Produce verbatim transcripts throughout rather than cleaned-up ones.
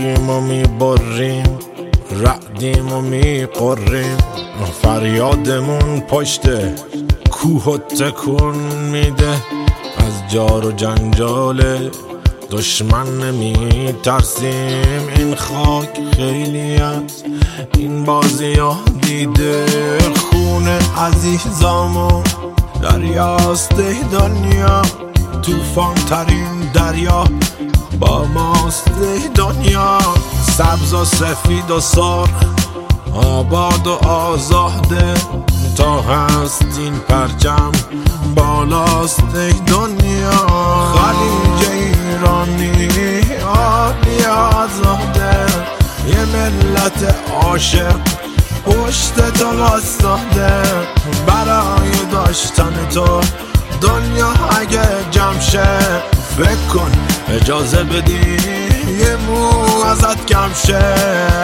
میگیم و میبریم، رعدیم و میقریم، فریادمون پشت کوه و تکون میده. از جار و جنجال دشمن نمی ترسیم، این خاک خیلی از این بازی ها دیده. خون عزیزامو دریاست دنیا، توفان ترین دریا با ماست دنیا. سبز و سفید و سرخ، آباد و آزاده، تا هست این پرچم بالاست دنیا. خلیج ایرانی عالی آزاده، یه ملت عاشق پشت تو واسطاده. برای داشتن تو دنیا اگه جمع شه، فکر کن اجازه بدی یه مو ازت کم شه.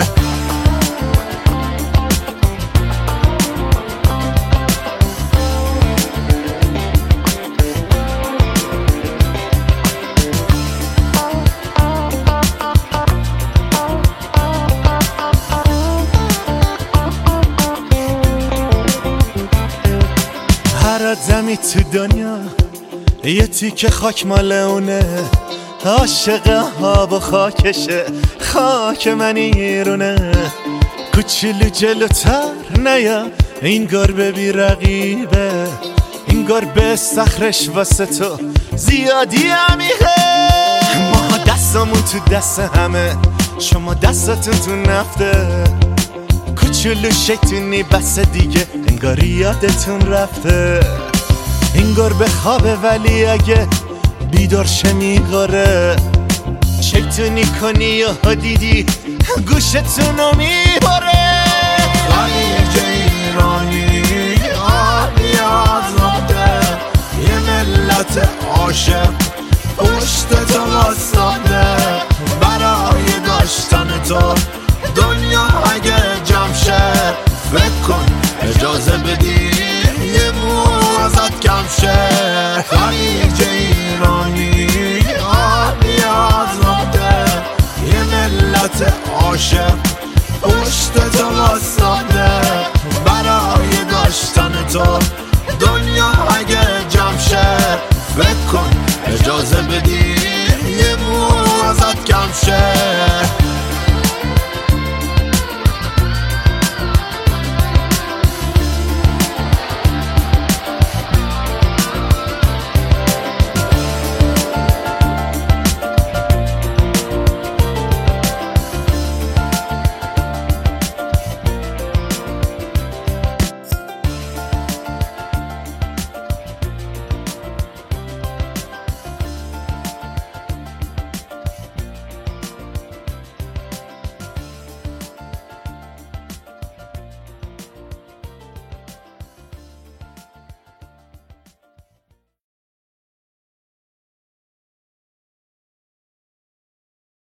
هر آدمی تو دنیا یه تیکه خاک مال اونه، عاشق آب و خاکشه، خاک من ایرونه. کوچولو جلوتر نیا، این گربه بی رقیبه، این گربه صخرش واسه تو زیادی عمیقه. ما دستمون تو دست همه، شما دستتون تو نفته. کوچولو شیطونی بس دیگه، انگار یادتون رفته. این گربه خوابه ولی اگه بیدار شه میغاره. شیطونی کنی و دیدی گوشتونو میباره. خلیج ایرانی عالی آزاده، یه ملت عاشق پشت تو واسطاده. برای داشتن تو دنیا اگه جمع شه، فکر کن اجازه بدی یه مو ازت کم شه. خلیج ایرانی عالی آزاده، یه ملت عاشق پشت تو واسطاده. برای داشتن تو دنیا اگه جمع شه، فکر کن اجازه بدی یه مو ازت کم شه.